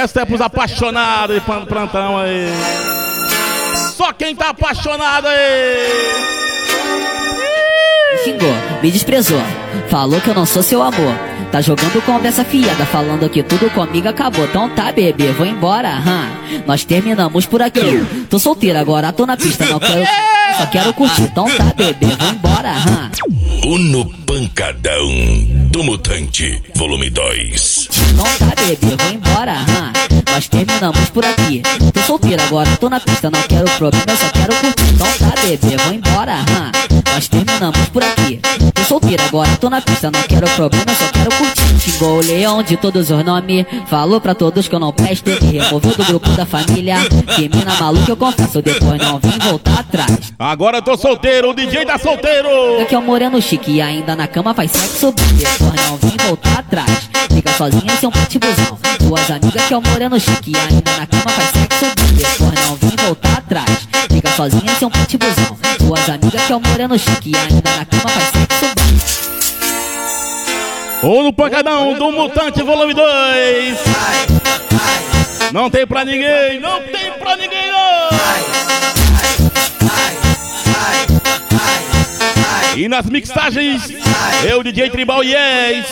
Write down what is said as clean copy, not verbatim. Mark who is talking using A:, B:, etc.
A: Essa é pros apaixonados de plantão aí. Só quem tá apaixonado aí.
B: Xingou, me desprezou, falou que eu não sou seu amor. Tá jogando conversa fiada, falando que tudo comigo acabou. Então tá, bebê, vou embora, nós terminamos por aqui. Tô solteira agora, tô na pista, não quero... Só quero curtir, então tá, bebê, vou embora,
C: Uno Pancadão do Mutante, volume 2.
B: Então tá, bebê, vou embora, nós terminamos por aqui. Tô solteira agora, tô na pista, não quero problema, eu só quero curtir. Então tá, bebê, vou embora, nós terminamos por aqui. Tô solteira agora, tô na pista, não quero problema, eu só quero curtir. Xingou o leão de todos os nomes, falou pra todos que eu não presto, me removeu do grupo da família. Que mina maluca, eu confesso, depois não vim voltar atrás.
A: Agora eu tô solteiro, o DJ tá solteiro.
B: Que é um moreno chique e ainda na cama faz sexo. Depois não vim voltar atrás. Fica sozinha em seu pitbullzão. Suas amigas que é um moreno chique e ainda na cama faz sexo. Depois não vim voltar atrás. Fica sozinha em seu pitbullzão. Suas amigas que é um moreno chique e ainda na cama faz sexo.
A: Ou no Pancadão do Mutante volume 2. Não tem pra ninguém, não tem pra ninguém não. E nas mixagens, eu, DJ Tribal Yes.